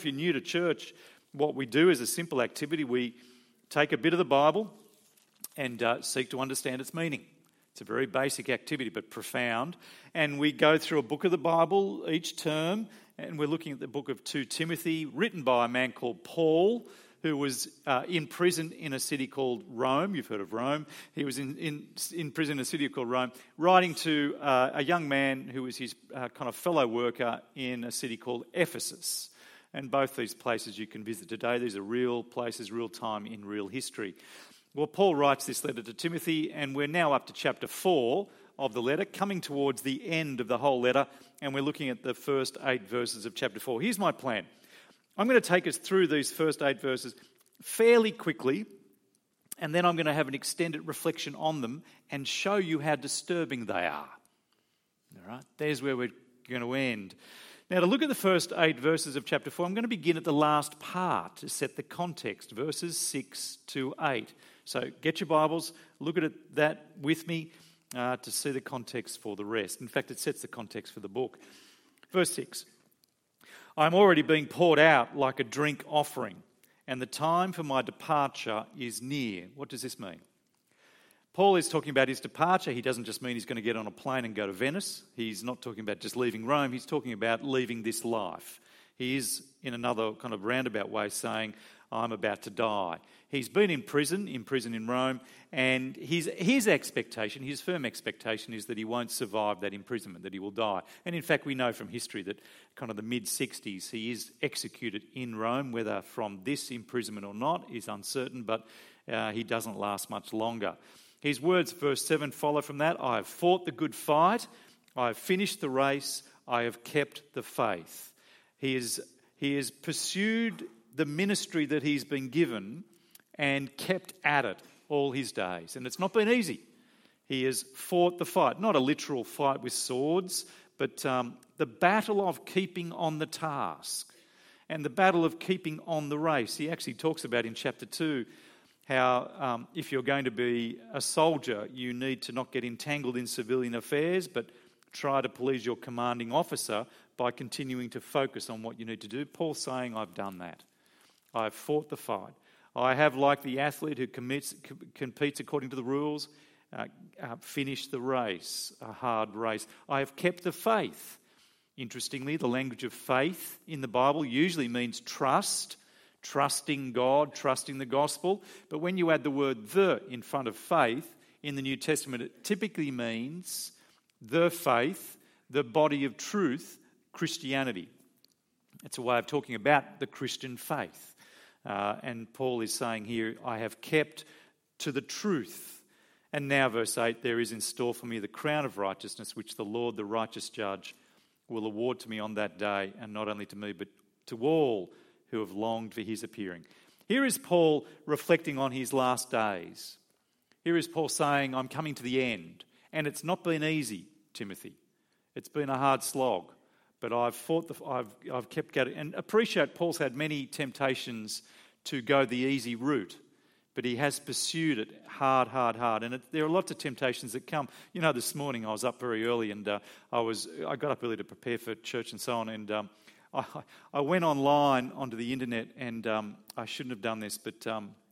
If you're new to church, what we do is a simple activity. We take a bit of the Bible and seek to understand its meaning. It's a very basic activity, but profound. And we go through a book of the Bible each term, and we're looking at the book of 2 Timothy, written by a man called Paul, who was in prison in a city called Rome. You've heard of Rome. He was in prison in a city called Rome, writing to a young man who was his kind of fellow worker in a city called Ephesus. And both these places you can visit today. These are real places, real time in real history. Well, Paul writes this letter to Timothy, and we're now up to chapter 4 of the letter, coming towards the end of the whole letter, and we're looking at the first 8 verses of chapter 4. Here's my plan. I'm going to take us through these first 8 verses fairly quickly, and then I'm going to have an extended reflection on them and show you how disturbing they are. All right, there's where we're going to end. Now, to look at the first 8 verses of chapter 4, I'm going to begin at the last part to set the context, verses 6 to 8. So get your Bibles, look at that with me to see the context for the rest. In fact, it sets the context for the book. Verse 6. I'm already being poured out like a drink offering, and the time for my departure is near. What does this mean? Paul is talking about his departure. He doesn't just mean he's going to get on a plane and go to Venice. He's not talking about just leaving Rome. He's talking about leaving this life. He is, in another kind of roundabout way, saying, I'm about to die. He's been in prison in Rome, and his expectation, his firm expectation, is that he won't survive that imprisonment, that he will die. And in fact, we know from history that kind of the mid-60s, he is executed in Rome. Whether from this imprisonment or not is uncertain, but he doesn't last much longer. His words, verse 7, follow from that. I have fought the good fight. I have finished the race. I have kept the faith. He has pursued the ministry that he's been given and kept at it all his days. And it's not been easy. He has fought the fight, not a literal fight with swords, but the battle of keeping on the task and the battle of keeping on the race. He actually talks about in chapter 2 how if you're going to be a soldier, you need to not get entangled in civilian affairs, but try to please your commanding officer by continuing to focus on what you need to do. Paul's saying, I've done that. I've fought the fight. I have, like the athlete who competes according to the rules, finished the race, a hard race. I have kept the faith. Interestingly, the language of faith in the Bible usually means trust, trusting God, trusting the gospel. But when you add the word the in front of faith, in the New Testament, it typically means the faith, the body of truth, Christianity. It's a way of talking about the Christian faith. And Paul is saying here, I have kept to the truth. And now, verse 8, there is in store for me the crown of righteousness, which the Lord, the righteous judge, will award to me on that day, and not only to me, but to all who have longed for his appearing. Here is Paul reflecting on his last days. Here is Paul saying, I'm coming to the end. And it's not been easy, Timothy. It's been a hard slog. But I've kept going. And appreciate Paul's had many temptations to go the easy route. But he has pursued it hard. And there are lots of temptations that come. You know, this morning I was up very early and I got up early to prepare for church and so on. And I went online onto the internet, and I shouldn't have done this, but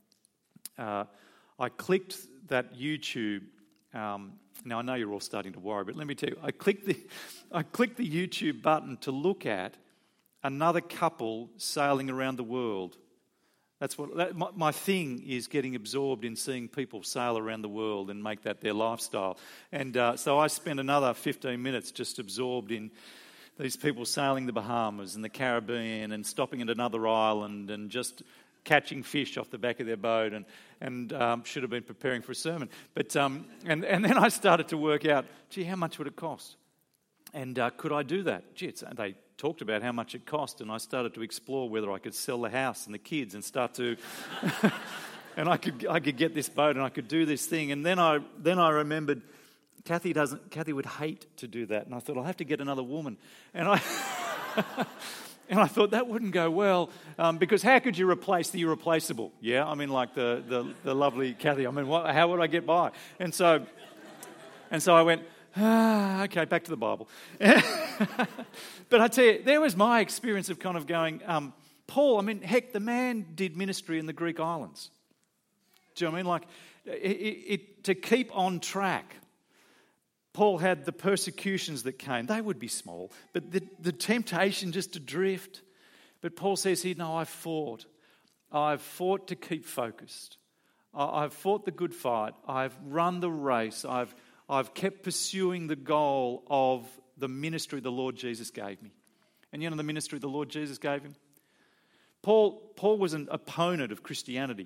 I clicked that YouTube. Now I know you're all starting to worry, but let me tell you, I clicked the YouTube button to look at another couple sailing around the world. That's what my thing is, getting absorbed in seeing people sail around the world and make that their lifestyle. And so I spent another 15 minutes just absorbed in these people sailing the Bahamas and the Caribbean and stopping at another island and just catching fish off the back of their boat, and should have been preparing for a sermon. But and then I started to work out, gee, how much would it cost? And could I do that? Gee, they talked about how much it cost, and I started to explore whether I could sell the house and the kids and start to, and I could get this boat and I could do this thing. And then I remembered Kathy would hate to do that, and I thought I'll have to get another woman, and I. And I thought that wouldn't go well, because how could you replace the irreplaceable? Yeah, I mean, like the lovely Kathy. I mean, how would I get by? And so I went, okay, back to the Bible. But I tell you, there was my experience of kind of going, Paul, I mean, heck, the man did ministry in the Greek islands. Do you know what I mean? To keep on track, Paul had the persecutions that came. They would be small, but the temptation just to drift. But Paul says here, no, I've fought. I've fought to keep focused. I've fought the good fight. I've run the race. I've kept pursuing the goal of the ministry the Lord Jesus gave me. And you know the ministry the Lord Jesus gave him? Paul was an opponent of Christianity.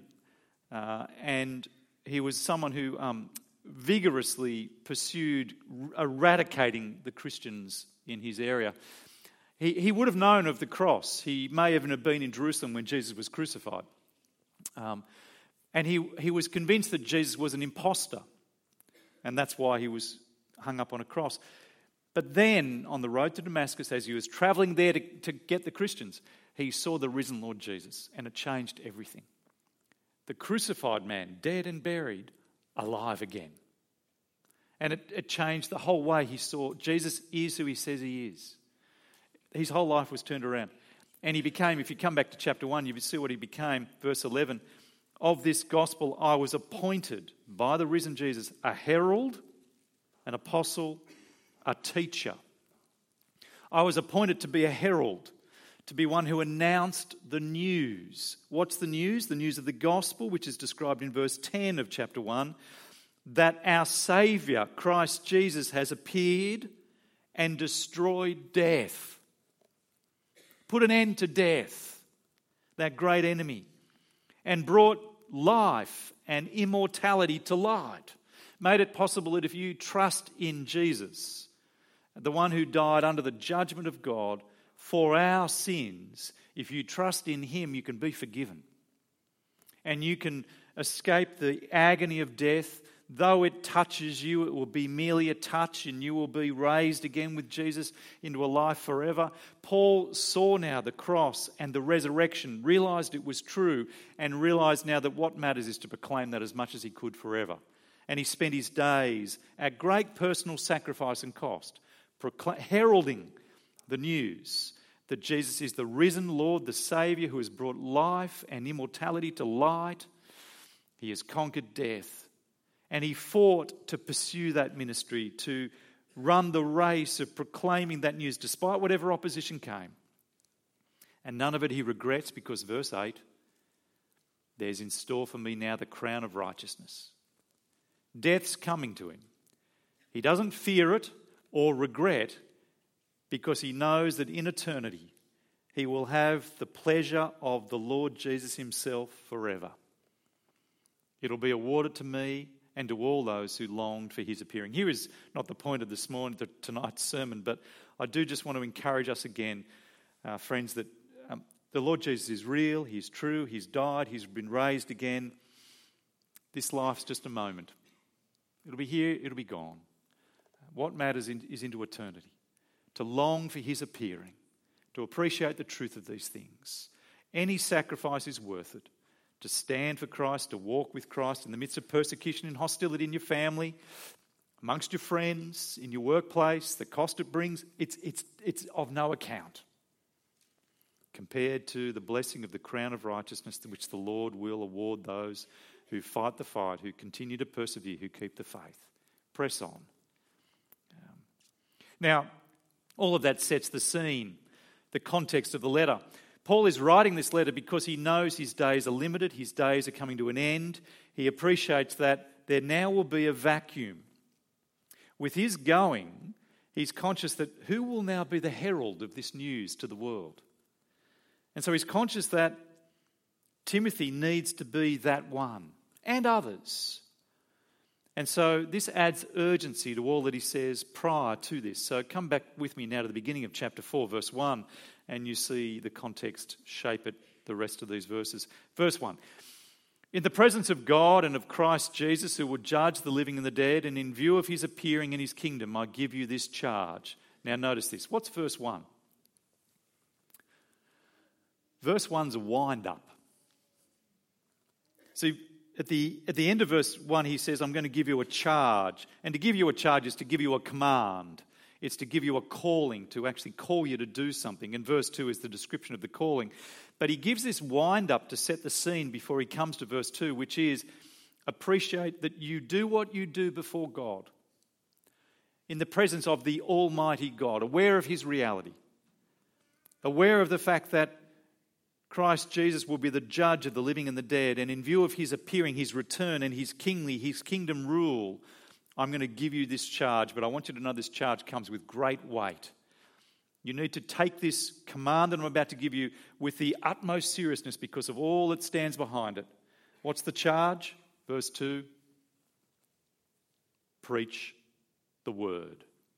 And he was someone who vigorously pursued eradicating the Christians in his area. He would have known of the cross. He may even have been in Jerusalem when Jesus was crucified. And he was convinced that Jesus was an imposter. And that's why he was hung up on a cross. But then, on the road to Damascus, as he was travelling there to get the Christians, he saw the risen Lord Jesus, and it changed everything. The crucified man, dead and buried, alive again. And it changed the whole way he saw Jesus is who he says he is. His whole life was turned around. And he became, if you come back to chapter 1, you see what he became. Verse 11, of this gospel I was appointed by the risen Jesus a herald, an apostle, a teacher. I was appointed to be a herald, to be one who announced the news. What's the news? The news of the gospel, which is described in verse 10 of chapter 1, that our Saviour, Christ Jesus, has appeared and destroyed death. Put an end to death, that great enemy, and brought life and immortality to light. Made it possible that if you trust in Jesus, the one who died under the judgment of God for our sins, if you trust in him, you can be forgiven. And you can escape the agony of death. Though it touches you, it will be merely a touch, and you will be raised again with Jesus into a life forever. Paul saw now the cross and the resurrection, realised it was true, and realised now that what matters is to proclaim that as much as he could forever. And he spent his days at great personal sacrifice and cost, heralding the news that Jesus is the risen Lord, the Saviour who has brought life and immortality to light. He has conquered death. And he fought to pursue that ministry, to run the race of proclaiming that news despite whatever opposition came. And none of it he regrets, because verse 8, there's in store for me now the crown of righteousness. Death's coming to him. He doesn't fear it or regret, because he knows that in eternity he will have the pleasure of the Lord Jesus himself forever. It'll be awarded to me and to all those who longed for his appearing. Here is not the point of tonight's sermon, but I do just want to encourage us again, friends, that the Lord Jesus is real, he's true, he's died, he's been raised again. This life's just a moment. It'll be here, it'll be gone. What matters is into eternity. To long for his appearing, to appreciate the truth of these things. Any sacrifice is worth it. To stand for Christ, to walk with Christ in the midst of persecution and hostility in your family, amongst your friends, in your workplace, the cost it brings, it's of no account compared to the blessing of the crown of righteousness which the Lord will award those who fight the fight, who continue to persevere, who keep the faith. Press on. Now, all of that sets the scene, the context of the letter. Paul is writing this letter because he knows his days are limited, his days are coming to an end. He appreciates that there now will be a vacuum. With his going, he's conscious that who will now be the herald of this news to the world? And so he's conscious that Timothy needs to be that one, and others. And so this adds urgency to all that he says prior to this. So come back with me now to the beginning of chapter 4, verse 1, and you see the context shape it, the rest of these verses. Verse 1, in the presence of God and of Christ Jesus, who will judge the living and the dead, and in view of his appearing in his kingdom, I give you this charge. Now notice this. What's verse 1? Verse 1's a wind-up. See, at the end of verse 1, he says, I'm going to give you a charge. And to give you a charge is to give you a command. It's to give you a calling, to actually call you to do something. And verse 2 is the description of the calling. But he gives this wind-up to set the scene before he comes to verse 2, which is, appreciate that you do what you do before God, in the presence of the Almighty God, aware of his reality, aware of the fact that Christ Jesus will be the judge of the living and the dead, and in view of his appearing, his return, and his kingdom rule, I'm going to give you this charge, but I want you to know this charge comes with great weight. You need to take this command that I'm about to give you with the utmost seriousness because of all that stands behind it. What's the charge? Verse 2. Preach the word.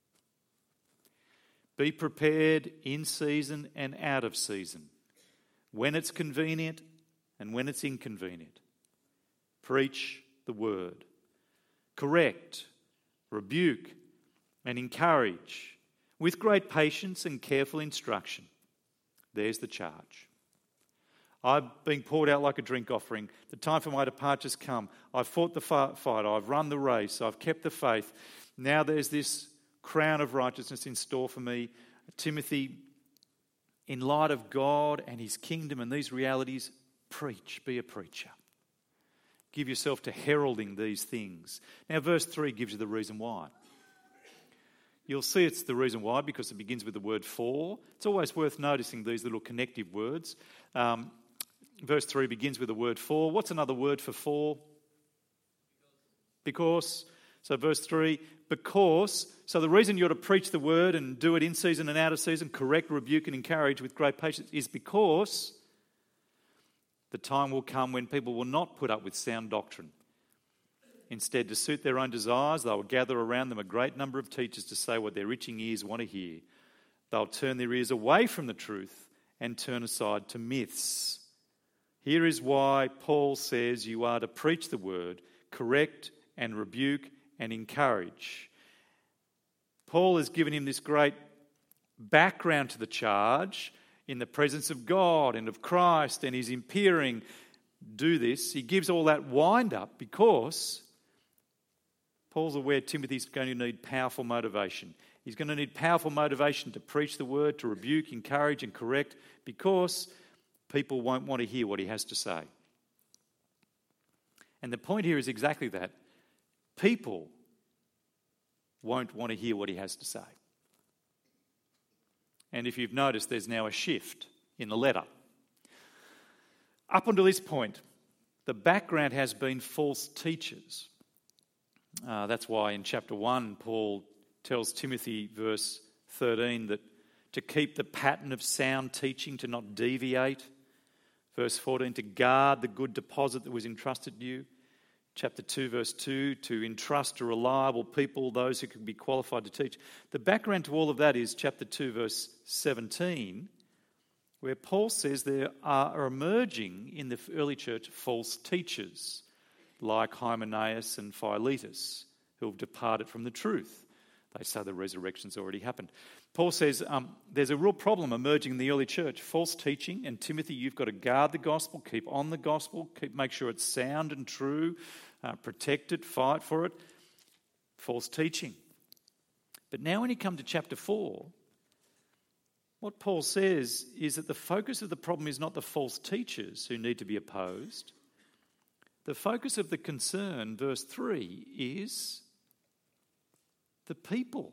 Be prepared in season and out of season, when it's convenient and when it's inconvenient. Preach the word. Correct, rebuke, and encourage with great patience and careful instruction. There's the charge. I've been poured out like a drink offering. The time for my departure's come. I've fought the fight. I've run the race. I've kept the faith. Now there's this crown of righteousness in store for me. Timothy, in light of God and his kingdom and these realities, preach, be a preacher. Give yourself to heralding these things. Now verse 3 gives you the reason why. You'll see it's the reason why because it begins with the word for. It's always worth noticing these little connective words. Verse 3 begins with the word for. What's another word for? Because. So verse 3, because. So the reason you're to preach the word and do it in season and out of season, correct, rebuke and encourage with great patience, is because the time will come when people will not put up with sound doctrine. Instead, to suit their own desires, they will gather around them a great number of teachers to say what their itching ears want to hear. They'll turn their ears away from the truth and turn aside to myths. Here is why Paul says you are to preach the word, correct and rebuke and encourage. Paul has given him this great background to the charge in the presence of God and of Christ, and he's imploring, do this. He gives all that wind up because Paul's aware Timothy's going to need powerful motivation. He's going to need powerful motivation to preach the word, to rebuke, encourage and correct because people won't want to hear what he has to say. And the point here is exactly that. People won't want to hear what he has to say. And if you've noticed, there's now a shift in the letter. Up until this point, the background has been false teachers. That's why in chapter 1, Paul tells Timothy, verse 13, that to keep the pattern of sound teaching, to not deviate. Verse 14, to guard the good deposit that was entrusted to you. Chapter 2, verse 2, to entrust to reliable people, those who can be qualified to teach. The background to all of that is chapter 2, verse 17, where Paul says there are emerging in the early church false teachers, like Hymenaeus and Philetus, who have departed from the truth. They say the resurrection's already happened. Paul says there's a real problem emerging in the early church, false teaching, and Timothy, you've got to guard the gospel, keep on the gospel, make sure it's sound and true, protect it, fight for it. False teaching. But now when you come to chapter 4, what Paul says is that the focus of the problem is not the false teachers who need to be opposed. The focus of the concern, verse 3, is the people.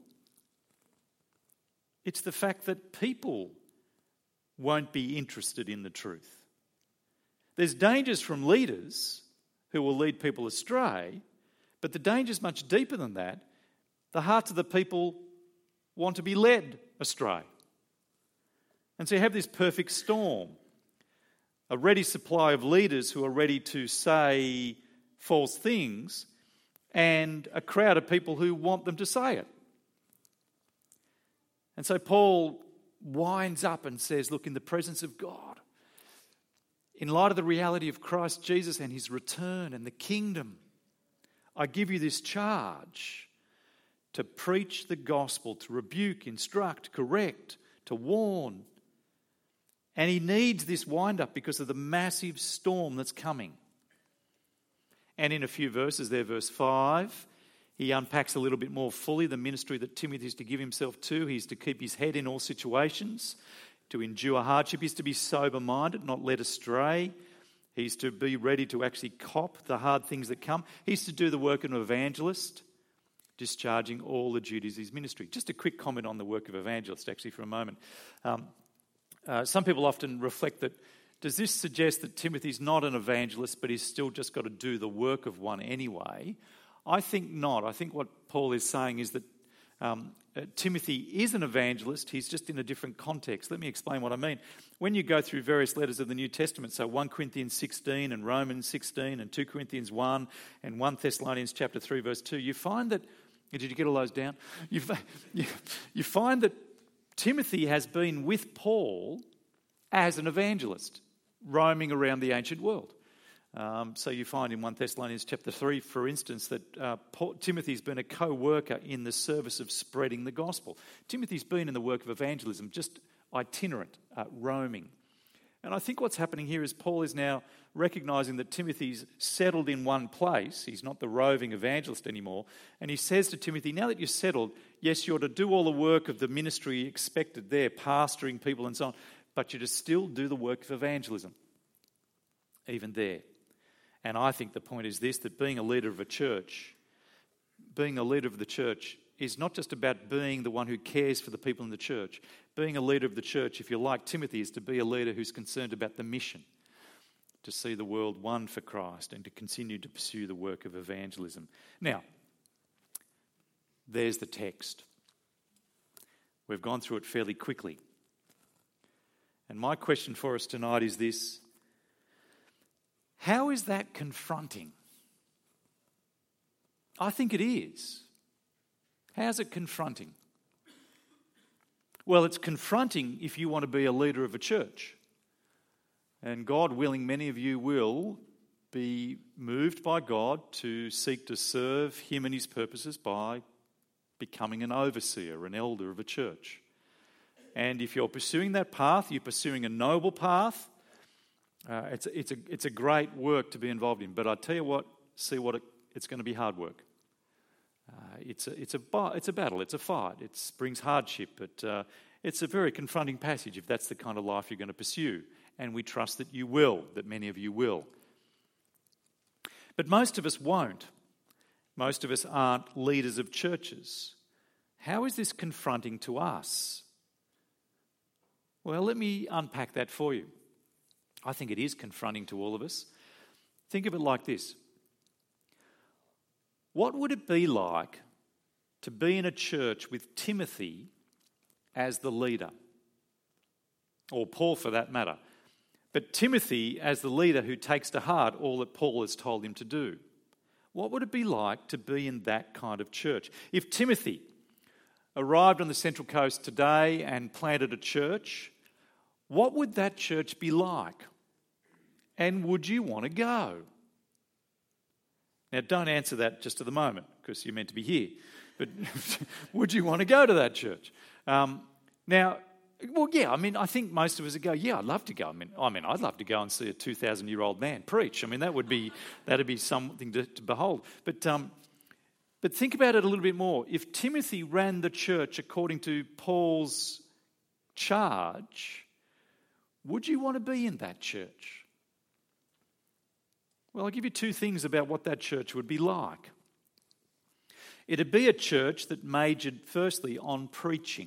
It's the fact that people won't be interested in the truth. There's dangers from leaders who will lead people astray, but the danger's much deeper than that. The hearts of the people want to be led astray. And so you have this perfect storm. A ready supply of leaders who are ready to say false things and a crowd of people who want them to say it. And so Paul winds up and says, look, in the presence of God, in light of the reality of Christ Jesus and his return and the kingdom, I give you this charge to preach the gospel, to rebuke, instruct, correct, to warn. And he needs this wind-up because of the massive storm that's coming. And in a few verses there, verse 5, he unpacks a little bit more fully the ministry that Timothy is to give himself to. He's to keep his head in all situations. to endure hardship. He's to be sober-minded, not led astray. He's to be ready to actually cop the hard things that come. He's to do the work of an evangelist, discharging all the duties of his ministry. Just a quick comment on the work of evangelist, actually, for a moment. Some people often reflect that, does this suggest that Timothy's not an evangelist, but he's still just got to do the work of one anyway? I think not. I think what Paul is saying is that Timothy is an evangelist. He's just in a different context. Let me explain what I mean. When you go through various letters of the New Testament, so 1 Corinthians 16 and Romans 16 and 2 Corinthians 1 and 1 Thessalonians chapter 3 verse 2, you find that, did you get all those down? You find that Timothy has been with Paul as an evangelist, roaming around the ancient world. So you find in 1 Thessalonians chapter 3, for instance, that Timothy's been a co-worker in the service of spreading the gospel. Timothy's been in the work of evangelism, just itinerant, roaming. And I think what's happening here is Paul is now recognising that Timothy's settled in one place. He's not the roving evangelist anymore. And he says to Timothy, now that you're settled, yes, you're to do all the work of the ministry expected there, pastoring people and so on, but you're to still do the work of evangelism, even there. And I think the point is this, that being a leader of the church is not just about being the one who cares for the people in the church. Being a leader of the church, if you're like Timothy, is to be a leader who's concerned about the mission, to see the world won for Christ and to continue to pursue the work of evangelism. Now, there's the text. We've gone through it fairly quickly. And my question for us tonight is this: how is that confronting? I think it is. How's it confronting? Well, it's confronting if you want to be a leader of a church. And God willing, many of you will be moved by God to seek to serve Him and His purposes by becoming an overseer, an elder of a church. And if you're pursuing that path, you're pursuing a noble path, it's a great work to be involved in. But I tell you what, it's going to be hard work. It's a battle, it's a fight, it brings hardship, but it's a very confronting passage if that's the kind of life you're going to pursue. And we trust that you will, that many of you will. But most of us won't. Most of us aren't leaders of churches. How is this confronting to us? Well, let me unpack that for you. I think it is confronting to all of us. Think of it like this. What would it be like to be in a church with Timothy as the leader? Or Paul for that matter. But Timothy as the leader who takes to heart all that Paul has told him to do. What would it be like to be in that kind of church? If Timothy arrived on the Central Coast today and planted a church, what would that church be like? And would you want to go? Now, don't answer that just at the moment, because you're meant to be here. But would you want to go to that church? I think most of us would go, yeah, I'd love to go. I'd love to go and see a 2,000-year-old man preach. that'd be something to behold. But think about it a little bit more. If Timothy ran the church according to Paul's charge, would you want to be in that church? Well, I'll give you two things about what that church would be like. It'd be a church that majored firstly on preaching.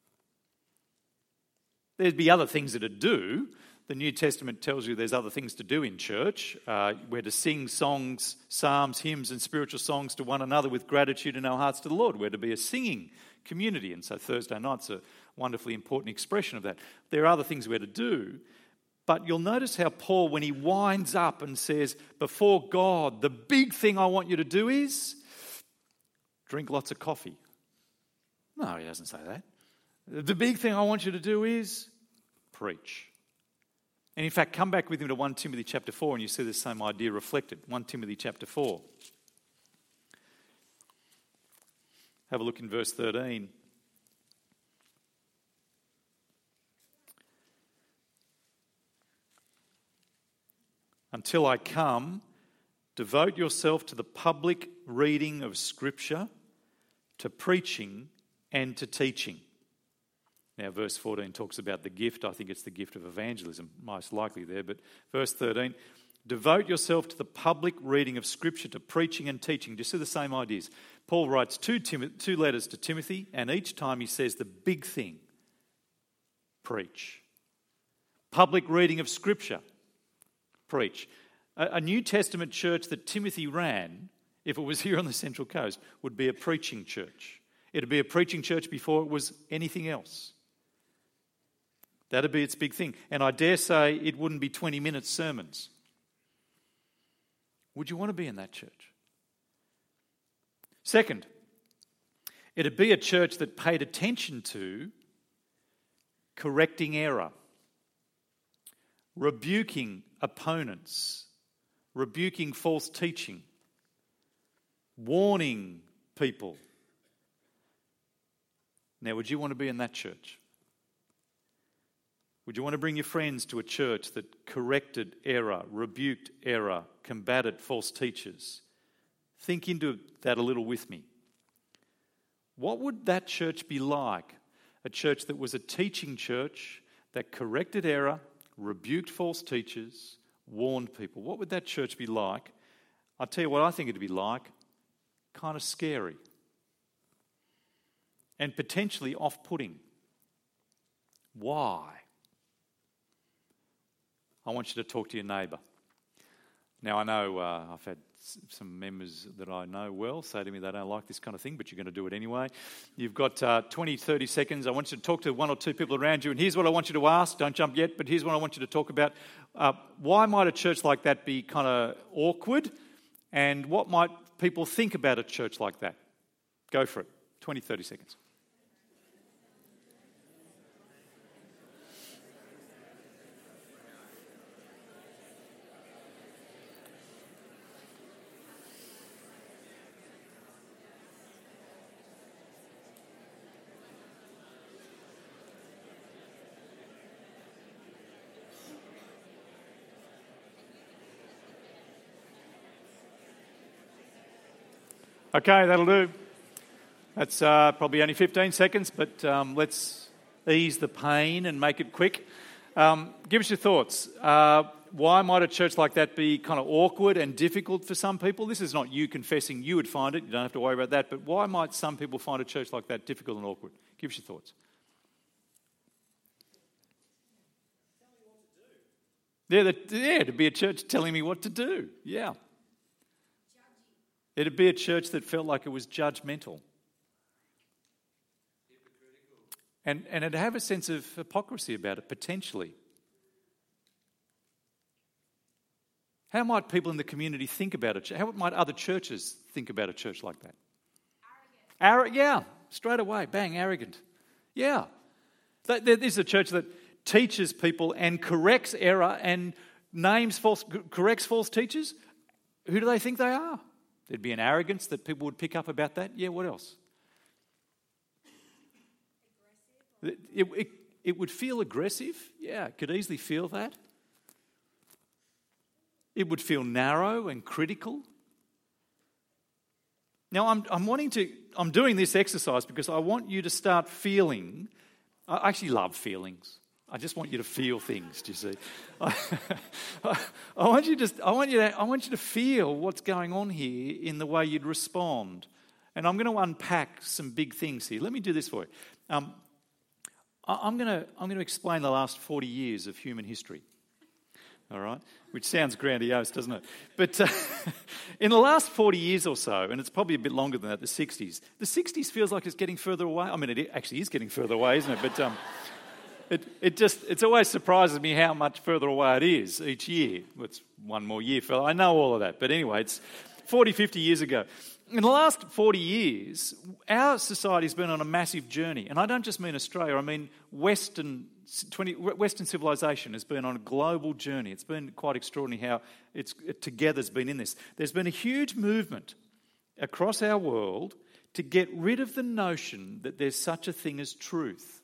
There'd be other things that it'd do. The New Testament tells you there's other things to do in church. We're to sing songs, psalms, hymns and spiritual songs to one another with gratitude in our hearts to the Lord. We're to be a singing community. And so Thursday night's a wonderfully important expression of that. There are other things we're to do. But you'll notice how Paul, when he winds up and says, before God, the big thing I want you to do is drink lots of coffee. No, he doesn't say that. The big thing I want you to do is preach. And in fact, come back with him to 1 Timothy chapter 4 and you see the same idea reflected. 1 Timothy chapter 4. Have a look in verse 13. Until I come, devote yourself to the public reading of Scripture, to preaching and to teaching. Now, verse 14 talks about the gift. I think it's the gift of evangelism, most likely there. But verse 13, devote yourself to the public reading of Scripture, to preaching and teaching. Do you see the same ideas? Paul writes two letters to Timothy, and each time he says the big thing, preach. Public reading of Scripture, preach. A New Testament church that Timothy ran, if it was here on the Central Coast, would be a preaching church. It'd be a preaching church before it was anything else. That'd be its big thing. And I dare say it wouldn't be 20-minute sermons. Would you want to be in that church? Second, it'd be a church that paid attention to correcting error, rebuking opponents, rebuking false teaching, warning people. Now, would you want to be in that church? Would you want to bring your friends to a church that corrected error, rebuked error, combated false teachers? Think into that a little with me. What would that church be like? A church that was a teaching church that corrected error, rebuked false teachers, warned people. What would that church be like? I'll tell you what I think it'd be like. Kind of scary. And potentially off-putting. Why? I want you to talk to your neighbour. Now, I know I've had some members that I know well say to me they don't like this kind of thing, but you're going to do it anyway. You've got 20, 30 seconds. I want you to talk to one or two people around you, and here's what I want you to ask. Don't jump yet, but here's what I want you to talk about. Why might a church like that be kind of awkward, and what might people think about a church like that? Go for it. 20, 30 seconds. Okay, that'll do. That's probably only 15 seconds, but let's ease the pain and make it quick. Give us your thoughts. Why might a church like that be kind of awkward and difficult for some people? This is not you confessing you would find it. You don't have to worry about that. But why might some people find a church like that difficult and awkward? Give us your thoughts. Yeah, to be a church telling me what to do. Yeah. It'd be a church that felt like it was judgmental. And it'd have a sense of hypocrisy about it, potentially. How might people in the community think about it? How might other churches think about a church like that? Arrogant. Yeah, straight away, bang, arrogant. Yeah. This is a church that teaches people and corrects error and corrects false teachers. Who do they think they are? There'd be an arrogance that people would pick up about that. Yeah, what else? It would feel aggressive. Yeah, it could easily feel that. It would feel narrow and critical. Now, I'm doing this exercise because I want you to start feeling. I actually love feelings. I just want you to feel things. Do you see? I want you to feel what's going on here in the way you'd respond. And I'm going to unpack some big things here. Let me do this for you. I'm going to explain the last 40 years of human history. All right, which sounds grandiose, doesn't it? But in the last 40 years or so, and it's probably a bit longer than that, the 60s. The 60s feels like it's getting further away. I mean, it actually is getting further away, isn't it? But it always surprises me how much further away it is each year. It's one more year, fella. I know all of that. But anyway, it's 40, 50 years ago. In the last 40 years, our society's been on a massive journey. And I don't just mean Australia, I mean Western civilization has been on a global journey. It's been quite extraordinary how together's been in this. There's been a huge movement across our world to get rid of the notion that there's such a thing as truth.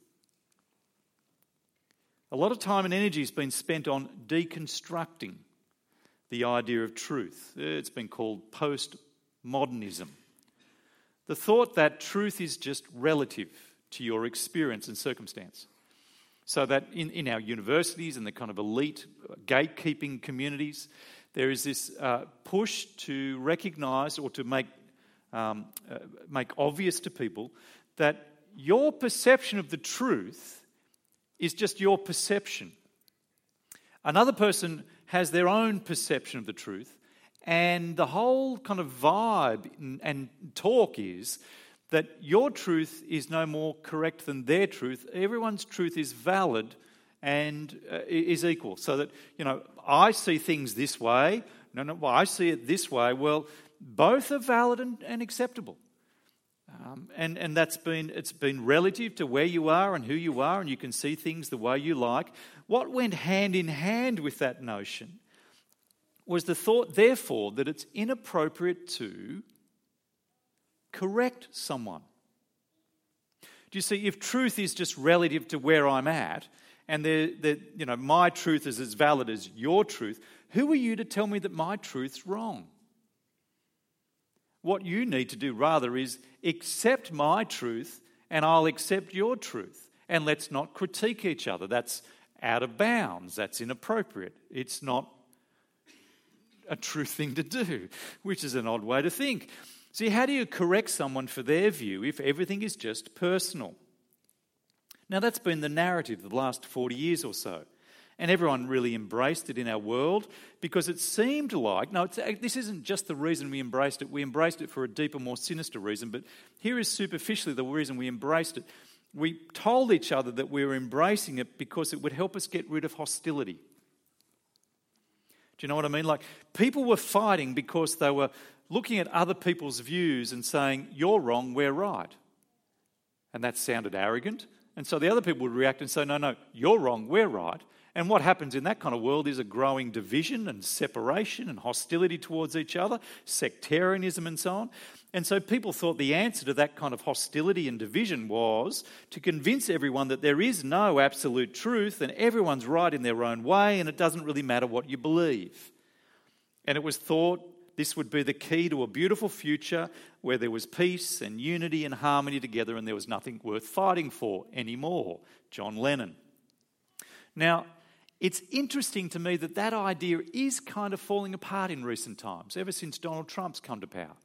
A lot of time and energy has been spent on deconstructing the idea of truth. It's been called postmodernism. The thought that truth is just relative to your experience and circumstance. So that in our universities and the kind of elite gatekeeping communities, there is this push to recognise or to make obvious to people that your perception of the truth is just your perception. Another person has their own perception of the truth, and the whole kind of vibe and talk is that your truth is no more correct than their truth. Everyone's truth is valid and is equal. So that, I see things this way. No, I see it this way. Well, both are valid and acceptable. And it's been relative to where you are and who you are, and you can see things the way you like. What went hand in hand with that notion was the thought, therefore, that it's inappropriate to correct someone. Do you see, if truth is just relative to where I'm at, and my truth is as valid as your truth, who are you to tell me that my truth's wrong? What you need to do rather is accept my truth and I'll accept your truth. And let's not critique each other. That's out of bounds. That's inappropriate. It's not a true thing to do, which is an odd way to think. See, how do you correct someone for their view if everything is just personal? Now, that's been the narrative of the last 40 years or so. And everyone really embraced it in our world because it seemed like, this isn't just the reason we embraced it. We embraced it for a deeper, more sinister reason. But here is superficially the reason we embraced it. We told each other that we were embracing it because it would help us get rid of hostility. Do you know what I mean? Like, people were fighting because they were looking at other people's views and saying, you're wrong, we're right. And that sounded arrogant. And so the other people would react and say, no, you're wrong, we're right. And what happens in that kind of world is a growing division and separation and hostility towards each other, sectarianism and so on. And so people thought the answer to that kind of hostility and division was to convince everyone that there is no absolute truth and everyone's right in their own way and it doesn't really matter what you believe. And it was thought this would be the key to a beautiful future where there was peace and unity and harmony together and there was nothing worth fighting for anymore. John Lennon. Now, it's interesting to me that idea is kind of falling apart in recent times, ever since Donald Trump's come to power.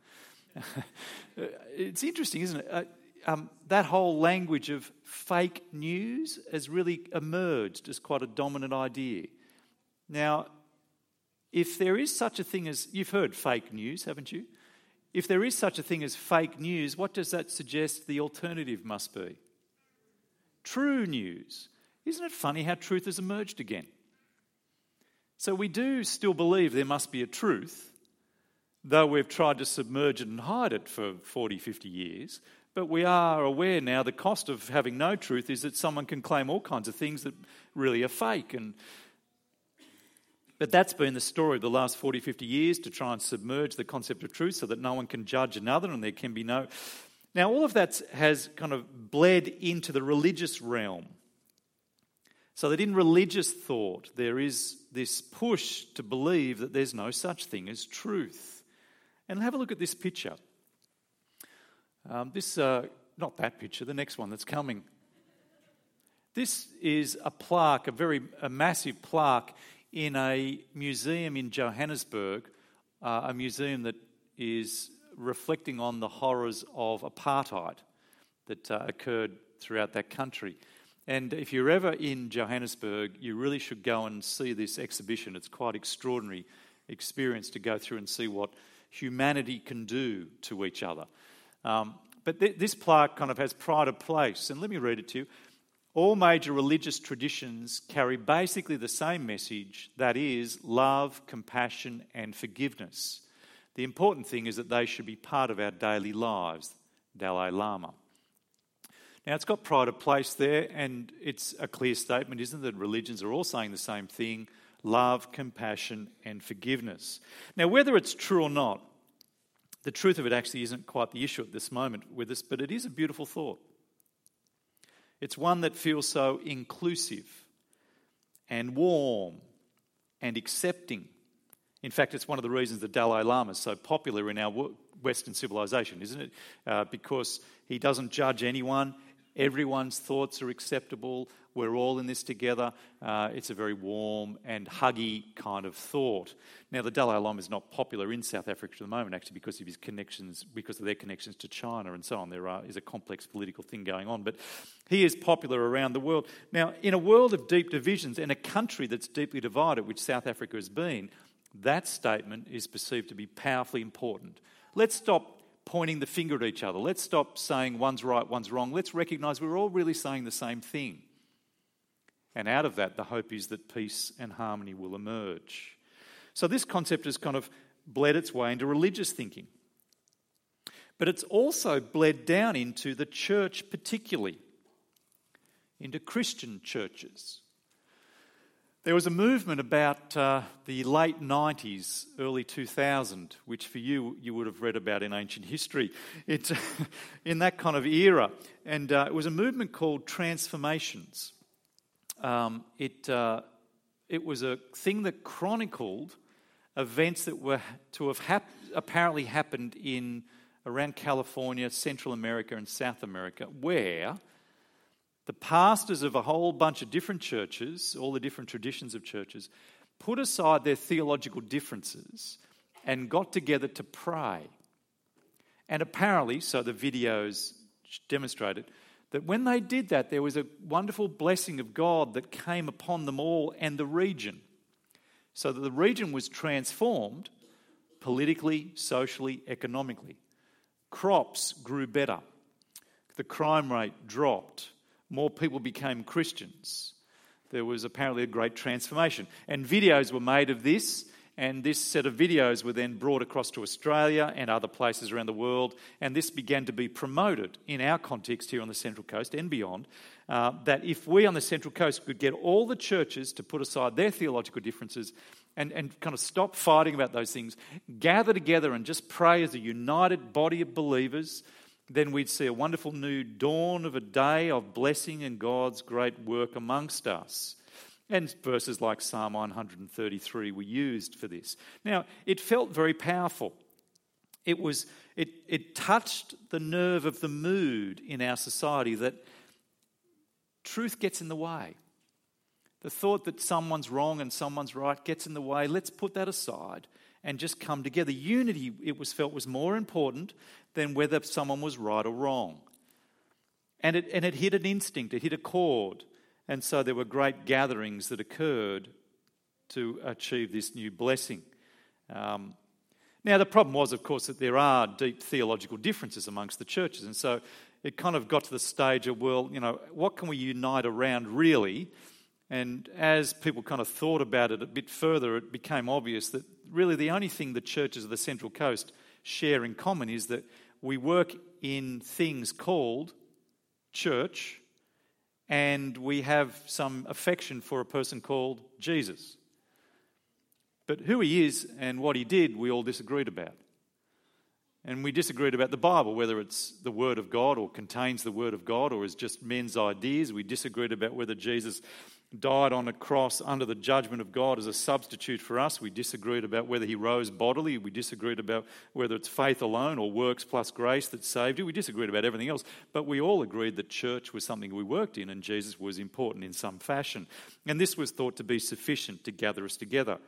It's interesting, isn't it? That whole language of fake news has really emerged as quite a dominant idea. Now, if there is such a thing as, you've heard fake news, haven't you? If there is such a thing as fake news, what does that suggest the alternative must be? True news. Isn't it funny how truth has emerged again? So we do still believe there must be a truth, though we've tried to submerge it and hide it for 40, 50 years. But we are aware now the cost of having no truth is that someone can claim all kinds of things that really are fake. But that's been the story of the last 40, 50 years, to try and submerge the concept of truth so that no one can judge another and there can be no... Now, all of that has kind of bled into the religious realm. So that in religious thought, there is this push to believe that there's no such thing as truth. And have a look at this picture. Not that picture, the next one that's coming. This is a plaque, a massive plaque in a museum in Johannesburg, a museum that is reflecting on the horrors of apartheid that occurred throughout that country. And if you're ever in Johannesburg, you really should go and see this exhibition. It's quite extraordinary experience to go through and see what humanity can do to each other. But this plaque kind of has pride of place. And let me read it to you. All major religious traditions carry basically the same message, that is, love, compassion, and forgiveness. The important thing is that they should be part of our daily lives. Dalai Lama. Now, it's got pride of place there, and it's a clear statement, isn't it, that religions are all saying the same thing, love, compassion, and forgiveness. Now, whether it's true or not, the truth of it actually isn't quite the issue at this moment with us, but it is a beautiful thought. It's one that feels so inclusive and warm and accepting. In fact, it's one of the reasons the Dalai Lama is so popular in our Western civilization, isn't it? Because he doesn't judge anyone. everyone's thoughts are acceptable, we're all in this together. It's a very warm and huggy kind of thought. Now, the Dalai Lama is not popular in South Africa at the moment, actually, because of his connections, because of their connections to China and so on. There is a complex political thing going on, but he is popular around the world. Now, in a world of deep divisions and a country that's deeply divided, which South Africa has been, that statement is perceived to be powerfully important. Let's stop pointing the finger at each other. Let's stop saying one's right, one's wrong. Let's recognise we're all really saying the same thing. And out of that, the hope is that peace and harmony will emerge. So this concept has kind of bled its way into religious thinking. But it's also bled down into the church particularly, into Christian churches. There was a movement about the late 90s, early 2000, which for you would have read about in ancient history. It's in that kind of era. And it was a movement called Transformations. It was a thing that chronicled events that were to have apparently happened in around California, Central America and South America, where the pastors of a whole bunch of different churches, all the different traditions of churches, put aside their theological differences and got together to pray. And apparently, so the videos demonstrated, that when they did that, there was a wonderful blessing of God that came upon them all and the region. So that the region was transformed politically, socially, economically. Crops grew better. The crime rate dropped. More people became Christians. There was apparently a great transformation. And videos were made of this, and this set of videos were then brought across to Australia and other places around the world, and this began to be promoted in our context here on the Central Coast and beyond, that if we on the Central Coast could get all the churches to put aside their theological differences and kind of stop fighting about those things, gather together and just pray as a united body of believers, then we'd see a wonderful new dawn of a day of blessing and God's great work amongst us. And verses like Psalm 133 were used for this. Now, it felt very powerful. It touched the nerve of the mood in our society that truth gets in the way. The thought that someone's wrong and someone's right gets in the way. Let's put that aside and just come together. Unity, it was felt, was more important than whether someone was right or wrong. And it hit an instinct, it hit a chord. And so there were great gatherings that occurred to achieve this new blessing. Now, the problem was, of course, that there are deep theological differences amongst the churches. And so it kind of got to the stage of, well, what can we unite around really? And as people kind of thought about it a bit further, it became obvious that really the only thing the churches of the Central Coast share in common is that we work in things called church, and we have some affection for a person called Jesus. But who he is and what he did, we all disagreed about. And we disagreed about the Bible, whether it's the Word of God or contains the Word of God or is just men's ideas. We disagreed about whether Jesus died on a cross under the judgment of God as a substitute for us. We disagreed about whether he rose bodily. We disagreed about whether it's faith alone or works plus grace that saved you. We disagreed about everything else. But we all agreed that church was something we worked in and Jesus was important in some fashion. And this was thought to be sufficient to gather us together.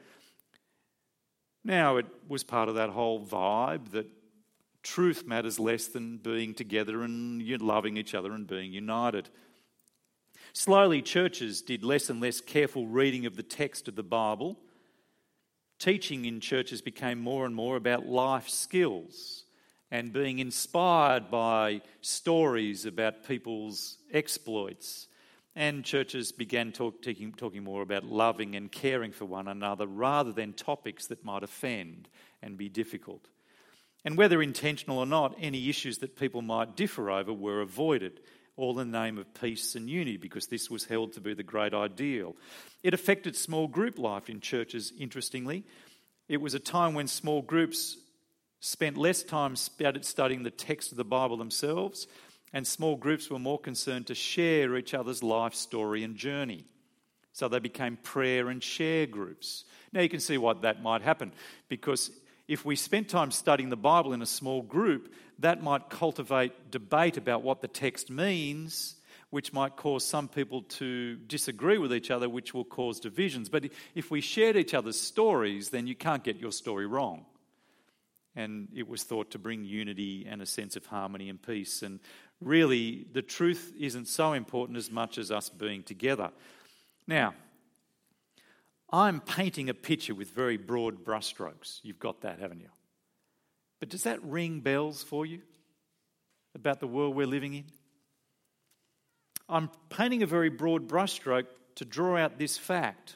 Now, it was part of that whole vibe that truth matters less than being together and loving each other and being united. Slowly, churches did less and less careful reading of the text of the Bible. Teaching in churches became more and more about life skills and being inspired by stories about people's exploits. And churches began talking more about loving and caring for one another rather than topics that might offend and be difficult. And whether intentional or not, any issues that people might differ over were avoided, all in the name of peace and unity, because this was held to be the great ideal. It affected small group life in churches, interestingly. It was a time when small groups spent less time studying the text of the Bible themselves, and small groups were more concerned to share each other's life story and journey. So they became prayer and share groups. Now you can see why that might happen, because if we spent time studying the Bible in a small group, that might cultivate debate about what the text means, which might cause some people to disagree with each other, which will cause divisions. But if we shared each other's stories, then you can't get your story wrong. And it was thought to bring unity and a sense of harmony and peace. And really, the truth isn't so important as much as us being together. Now, I'm painting a picture with very broad brushstrokes. You've got that, haven't you? But does that ring bells for you about the world we're living in? I'm painting a very broad brushstroke to draw out this fact.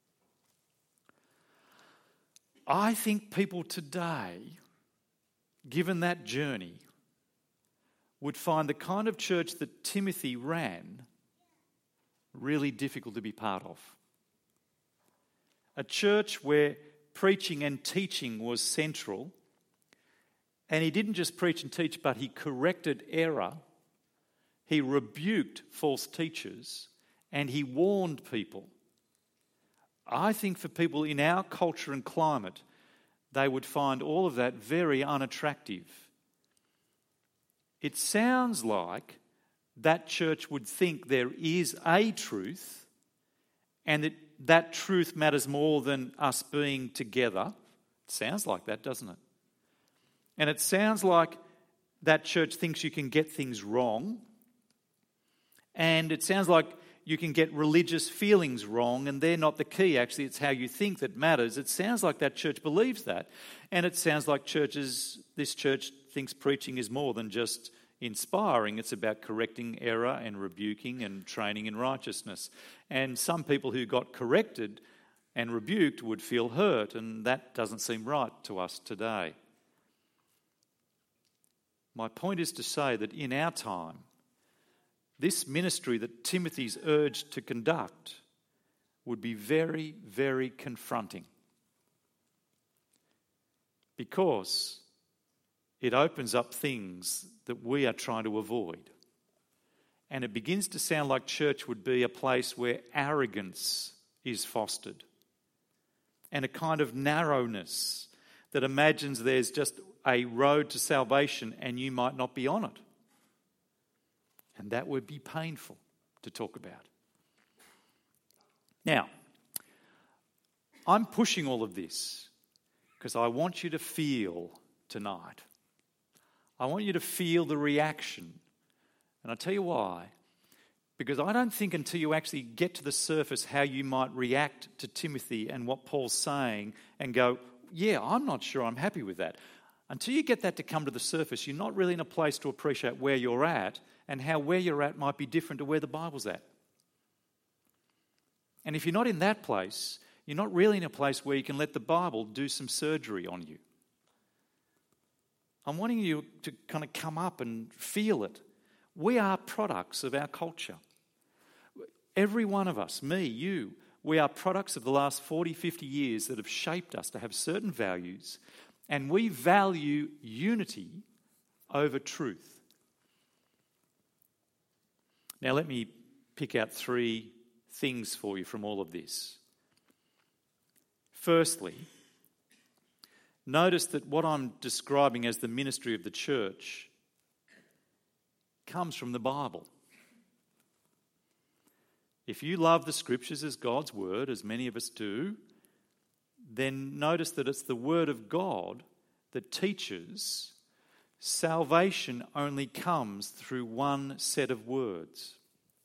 I think people today, given that journey, would find the kind of church that Timothy ran really difficult to be part of. A church where preaching and teaching was central, and he didn't just preach and teach, but he corrected error. He rebuked false teachers and he warned people. I think for people in our culture and climate, they would find all of that very unattractive. It sounds like that church would think there is a truth and that truth matters more than us being together. It sounds like that, doesn't it? And it sounds like that church thinks you can get things wrong. And it sounds like you can get religious feelings wrong, and they're not the key, actually. It's how you think that matters. It sounds like that church believes that. And it sounds like this church thinks preaching is more than just inspiring. It's about correcting error and rebuking and training in righteousness. And some people who got corrected and rebuked would feel hurt, and that doesn't seem right to us today. My point is to say that in our time, this ministry that Timothy's urged to conduct would be very, very confronting, because it opens up things that we are trying to avoid. And it begins to sound like church would be a place where arrogance is fostered and a kind of narrowness that imagines there's just a road to salvation and you might not be on it. And that would be painful to talk about. Now, I'm pushing all of this because I want you to feel tonight. I want you to feel the reaction. And I'll tell you why. Because I don't think until you actually get to the surface how you might react to Timothy and what Paul's saying and go, yeah, I'm not sure I'm happy with that. Until you get that to come to the surface, you're not really in a place to appreciate where you're at and how where you're at might be different to where the Bible's at. And if you're not in that place, you're not really in a place where you can let the Bible do some surgery on you. I'm wanting you to kind of come up and feel it. We are products of our culture. Every one of us, me, you, we are products of the last 40, 50 years that have shaped us to have certain values, and we value unity over truth. Now let me pick out 3 things for you from all of this. Firstly, notice that what I'm describing as the ministry of the church comes from the Bible. If you love the Scriptures as God's Word, as many of us do, then notice that it's the Word of God that teaches salvation only comes through one set of words.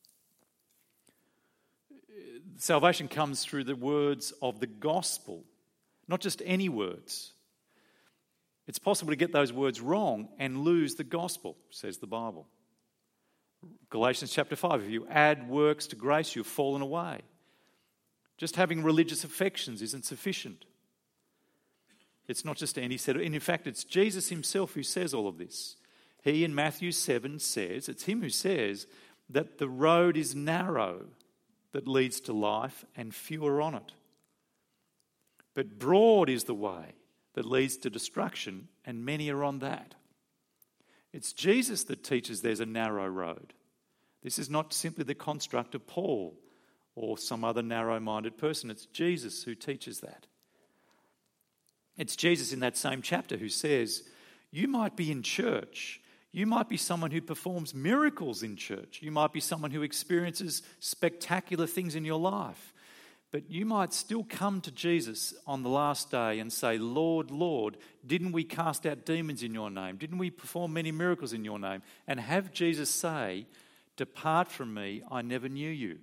Salvation comes through the words of the gospel, not just any words. It's possible to get those words wrong and lose the gospel, says the Bible. Galatians chapter 5, if you add works to grace, you've fallen away. Just having religious affections isn't sufficient. It's not just any set of, and in fact, it's Jesus himself who says all of this. He in Matthew 7 says, it's him who says that the road is narrow that leads to life and few are on it. But broad is the way that leads to destruction and many are on that. It's Jesus that teaches there's a narrow road. This is not simply the construct of Paul or some other narrow-minded person. It's Jesus who teaches that. It's Jesus in that same chapter who says, you might be in church, You might be someone who performs miracles in church. You might be someone who experiences spectacular things in your life. But you might still come to Jesus on the last day and say, Lord, Lord, didn't we cast out demons in your name? Didn't we perform many miracles in your name? And have Jesus say, depart from me, I never knew you.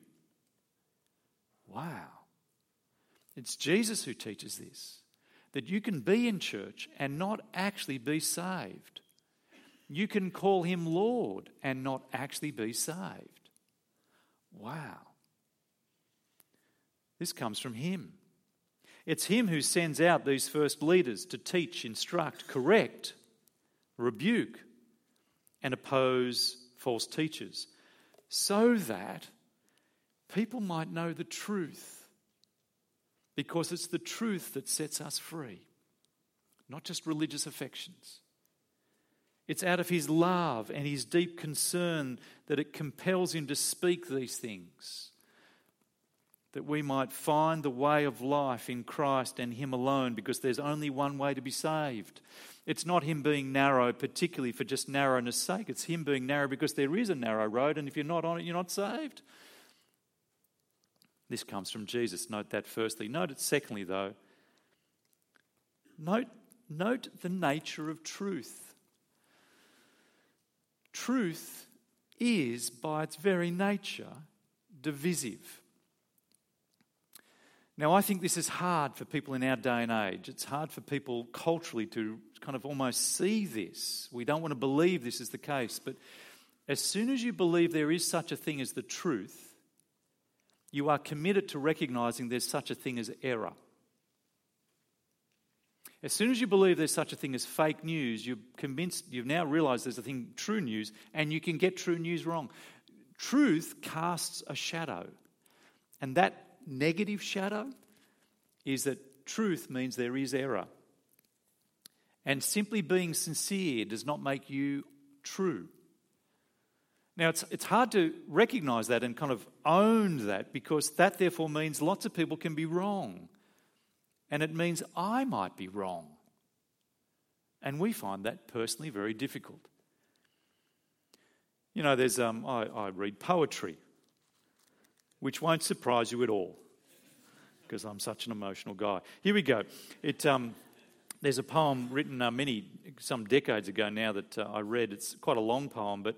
Wow. It's Jesus who teaches this, that you can be in church and not actually be saved. You can call him Lord and not actually be saved. Wow. This comes from him. It's him who sends out these first leaders to teach, instruct, correct, rebuke, and oppose false teachers, so that people might know the truth, because it's the truth that sets us free, not just religious affections. It's out of his love and his deep concern that it compels him to speak these things, that we might find the way of life in Christ and him alone, because there's only one way to be saved. It's not him being narrow particularly for just narrowness' sake. It's him being narrow because there is a narrow road, and if you're not on it, you're not saved. This comes from Jesus. Note that firstly. Note it secondly, though. Note the nature of truth. Truth is, by its very nature, divisive. Now, I think this is hard for people in our day and age. It's hard for people culturally to kind of almost see this. We don't want to believe this is the case. But as soon as you believe there is such a thing as the truth, you are committed to recognising there's such a thing as error. As soon as you believe there's such a thing as fake news, you've now realised there's a thing, true news, and you can get true news wrong. Truth casts a shadow. And that negative shadow is that truth means there is error. And simply being sincere does not make you true. Now, it's hard to recognise that and kind of own that, because that therefore means lots of people can be wrong. And it means I might be wrong. And we find that personally very difficult. You know, there's I read poetry, which won't surprise you at all, because I'm such an emotional guy. Here we go. There's a poem written some decades ago now that I read. It's quite a long poem, but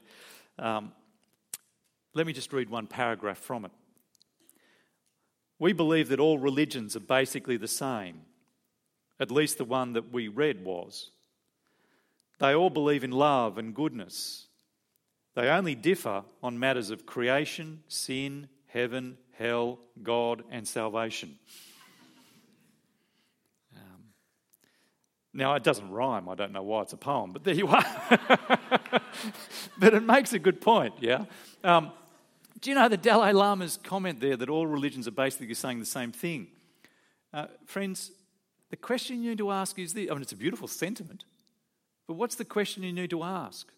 let me just read one paragraph from it. We believe that all religions are basically the same. At least the one that we read was. They all believe in love and goodness. They only differ on matters of creation, sin, heaven, hell, God, and salvation. Now, it doesn't rhyme. I don't know why it's a poem, but there you are. But it makes a good point, yeah? Do you know the Dalai Lama's comment there that all religions are basically saying the same thing? Friends, the question you need to ask is this. I mean, it's a beautiful sentiment, but what's the question you need to ask?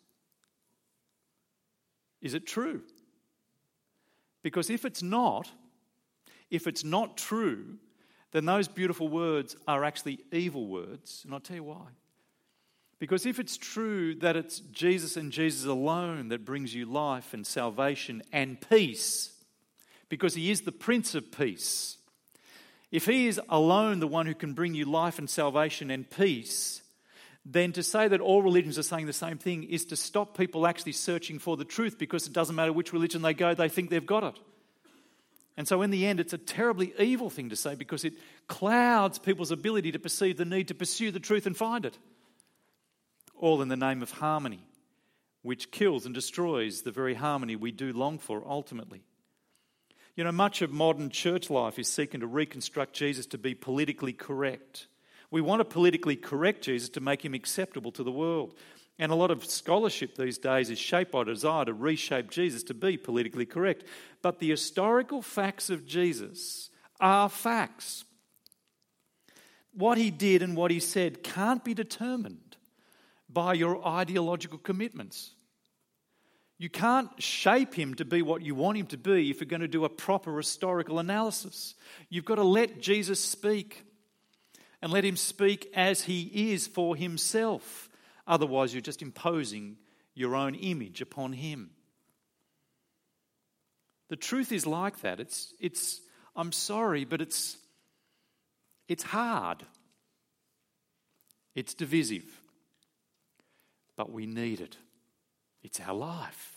Is it true? Because if it's not true, then those beautiful words are actually evil words, and I'll tell you why. Because if it's true that it's Jesus and Jesus alone that brings you life and salvation and peace, because he is the Prince of Peace, if he is alone the one who can bring you life and salvation and peace, then to say that all religions are saying the same thing is to stop people actually searching for the truth, because it doesn't matter which religion they go, they think they've got it. And so in the end, it's a terribly evil thing to say, because it clouds people's ability to perceive the need to pursue the truth and find it. All in the name of harmony, which kills and destroys the very harmony we do long for ultimately. You know, much of modern church life is seeking to reconstruct Jesus to be politically correct. We want a politically correct Jesus to make him acceptable to the world. And a lot of scholarship these days is shaped by a desire to reshape Jesus to be politically correct. But the historical facts of Jesus are facts. What he did and what he said can't be determined by your ideological commitments. You can't shape him to be what you want him to be if you're going to do a proper historical analysis. You've got to let Jesus speak, and let him speak as he is for himself. Otherwise, you're just imposing your own image upon him. The truth is like that. I'm sorry, but it's hard. It's divisive. But we need it. It's our life.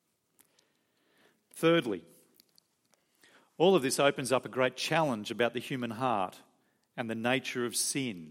Thirdly, all of this opens up a great challenge about the human heart and the nature of sin.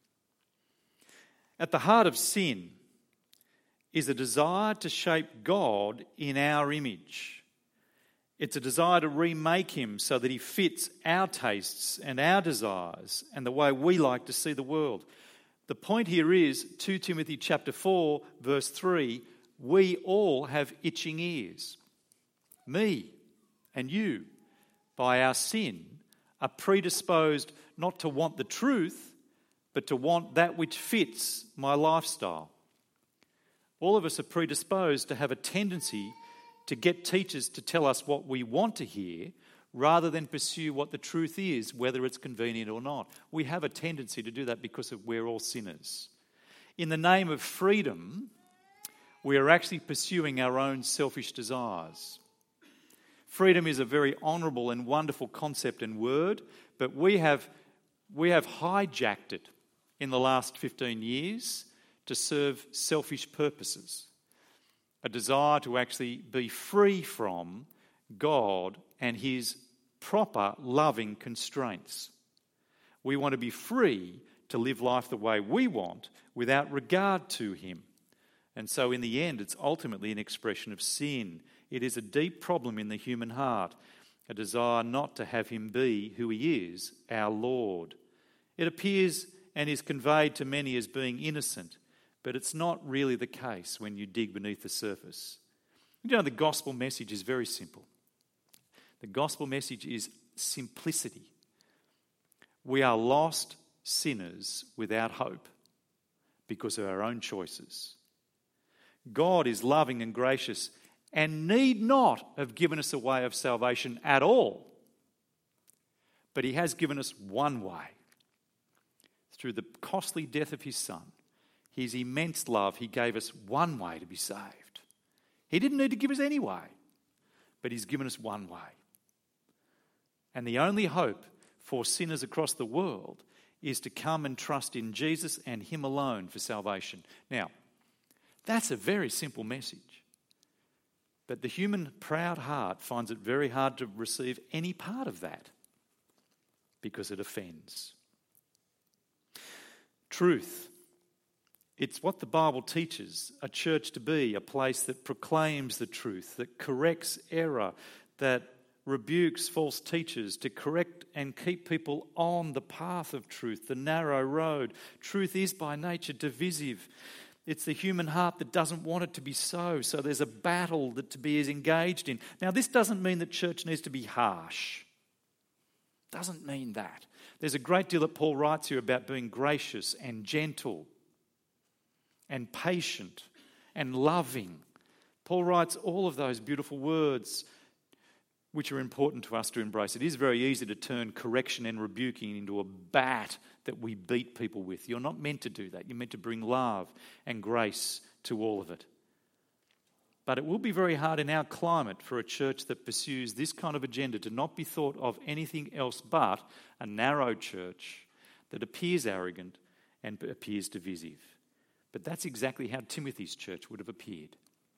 At the heart of sin is a desire to shape God in our image. It's a desire to remake him so that he fits our tastes and our desires and the way we like to see the world. The point here is 2 Timothy chapter 4, verse 3, we all have itching ears. Me and you, by our sin, are predisposed not to want the truth, but to want that which fits my lifestyle. All of us are predisposed to have a tendency to get teachers to tell us what we want to hear rather than pursue what the truth is, whether it's convenient or not. We have a tendency to do that because we're all sinners. In the name of freedom, we are actually pursuing our own selfish desires. Freedom is a very honourable and wonderful concept and word, but we have hijacked it in the last 15 years to serve selfish purposes. A desire to actually be free from God and his proper loving constraints. We want to be free to live life the way we want without regard to him. And so in the end, it's ultimately an expression of sin. It is a deep problem in the human heart, a desire not to have him be who he is, our Lord. It appears and is conveyed to many as being innocent, but it's not really the case when you dig beneath the surface. You know, the gospel message is very simple. The gospel message is simplicity. We are lost sinners without hope because of our own choices. God is loving and gracious and need not have given us a way of salvation at all. But he has given us one way. Through the costly death of his Son, his immense love, he gave us one way to be saved. He didn't need to give us any way, but he's given us one way. And the only hope for sinners across the world is to come and trust in Jesus and him alone for salvation. Now, that's a very simple message. But the human proud heart finds it very hard to receive any part of that because it offends. Truth. It's what the Bible teaches a church to be, a place that proclaims the truth, that corrects error, that rebukes false teachers, to correct and keep people on the path of truth, the narrow road. Truth is by nature divisive. It's the human heart that doesn't want it to be so. So there's a battle that to be is engaged in. Now, this doesn't mean that church needs to be harsh. Doesn't mean that. There's a great deal that Paul writes here about being gracious and gentle and patient and loving. Paul writes all of those beautiful words which are important to us to embrace. It is very easy to turn correction and rebuking into a bat that we beat people with. You're not meant to do that. You're meant to bring love and grace to all of it. But it will be very hard in our climate for a church that pursues this kind of agenda to not be thought of anything else but a narrow church that appears arrogant and appears divisive. But that's exactly how Timothy's church would have appeared.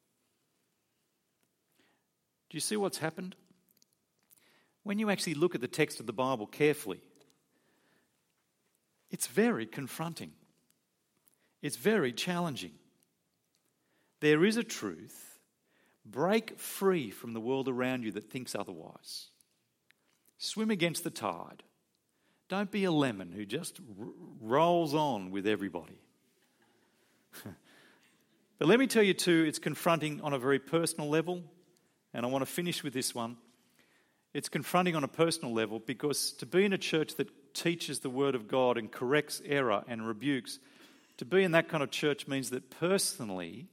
Do you see what's happened? When you actually look at the text of the Bible carefully, it's very confronting. It's very challenging. There is a truth. Break free from the world around you that thinks otherwise. Swim against the tide. Don't be a lemon who just rolls on with everybody. But let me tell you too, it's confronting on a very personal level, and I want to finish with this one. It's confronting on a personal level because to be in a church that teaches the Word of God and corrects error and rebukes, to be in that kind of church means that personally,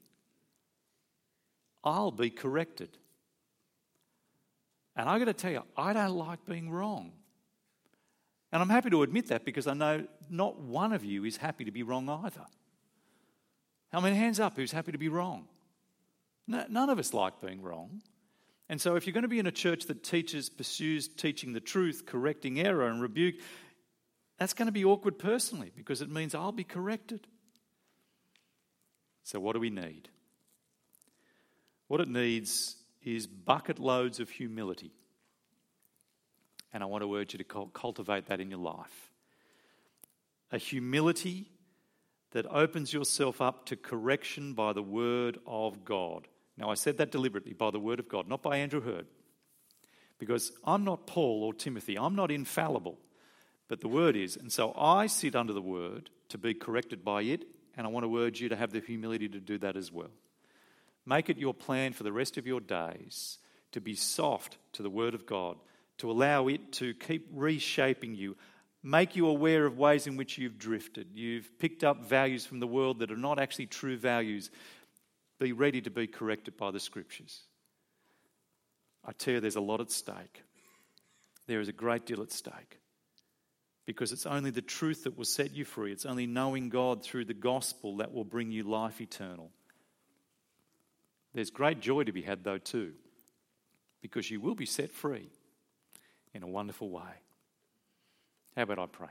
I'll be corrected. And I've got to tell you, I don't like being wrong. And I'm happy to admit that because I know not one of you is happy to be wrong either. How many hands up who's happy to be wrong? None of us like being wrong. And so if you're going to be in a church that pursues teaching the truth, correcting error and rebuke, that's going to be awkward personally because it means I'll be corrected. So what do we need? What it needs is bucket loads of humility. And I want to urge you to cultivate that in your life. A humility that opens yourself up to correction by the Word of God. Now, I said that deliberately, by the Word of God, not by Andrew Hurd. Because I'm not Paul or Timothy. I'm not infallible. But the Word is. And so I sit under the Word to be corrected by it. And I want to urge you to have the humility to do that as well. Make it your plan for the rest of your days to be soft to the Word of God, to allow it to keep reshaping you, make you aware of ways in which you've drifted. You've picked up values from the world that are not actually true values. Be ready to be corrected by the Scriptures. I tell you, there's a lot at stake. There is a great deal at stake. Because it's only the truth that will set you free. It's only knowing God through the gospel that will bring you life eternal. There's great joy to be had, though, too. Because you will be set free in a wonderful way. How about I pray?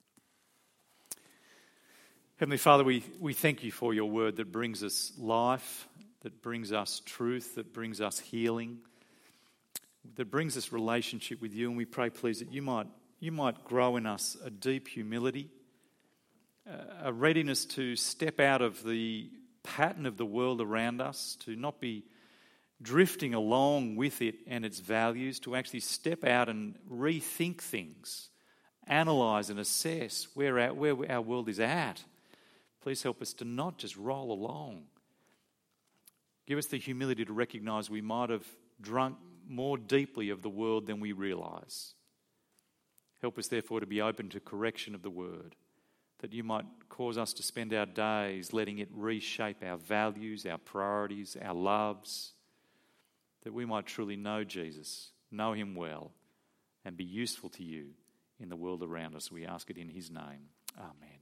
Heavenly Father, we thank you for your word that brings us life, that brings us truth, that brings us healing, that brings us relationship with you. And we pray, please, that you might grow in us a deep humility, a readiness to step out of the pattern of the world around us, to not be drifting along with it and its values, to actually step out and rethink things, analyse and assess where our world is at. Please help us to not just roll along. Give us the humility to recognise we might have drunk more deeply of the world than we realise. Help us, therefore, to be open to correction of the word, that you might cause us to spend our days letting it reshape our values, our priorities, our loves, that we might truly know Jesus, know him well, and be useful to you in the world around us. We ask it in his name. Amen.